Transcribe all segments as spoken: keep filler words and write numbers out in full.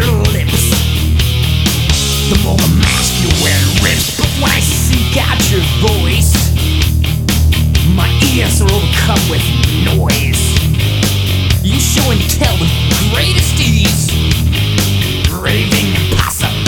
your lips, the more the mask you wear rips. But when I seek out your voice, my ears are overcome with noise. You show and tell with greatest ease, raving impossibilities.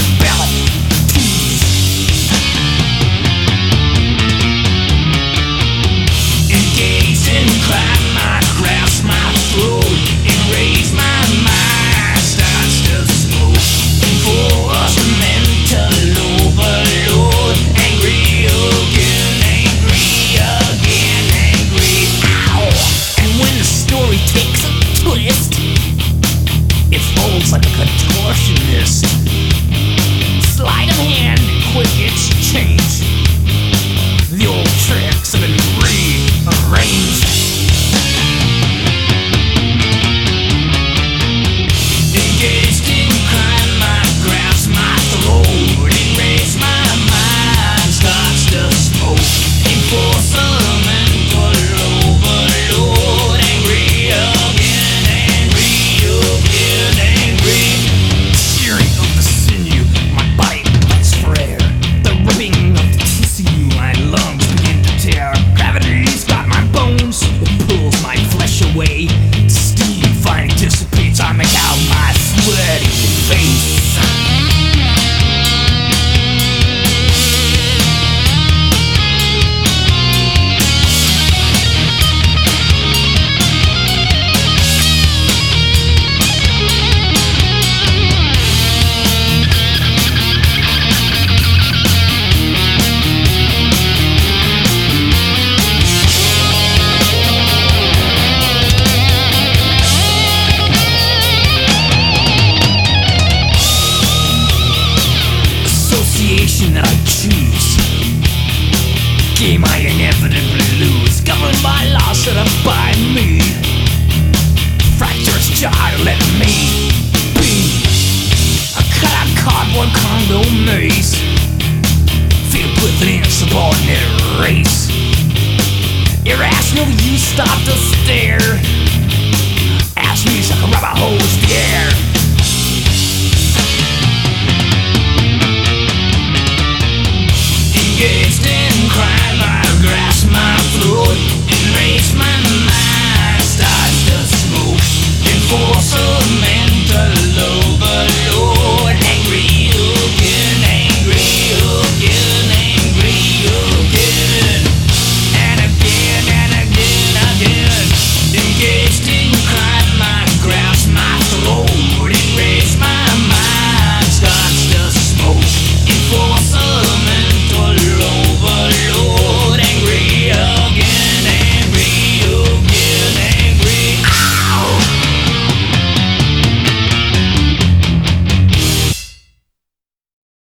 Engage in crime, I grasp my throat, enrage my mind, starts to smoke. For us mental overload, angry again, angry again, angry. Ow! And when the story takes a twist, it folds like a contortionist. Sleight of hand, quick exchange. The old tricks have been rearranged. Engaged in crime, I grasp my throat, enrage my mind, starts to smoke. Enforce a mental overload, angry again, angry again, angry. Shearing of the sinew, my body fights for air. The ripping of the tissue, my lungs begin to tear. Gravity's got my bones, it pulls my flesh away. Steam finally dissipates, I make out my sweaty face. Association I choose, game I inevitably lose, governed by laws set up by me. Fractures jar, let me be a cut out cardboard Congo maze, filled with an insubordinate race. Irrational, you stop to stare. Ask me like a rubber hose the air.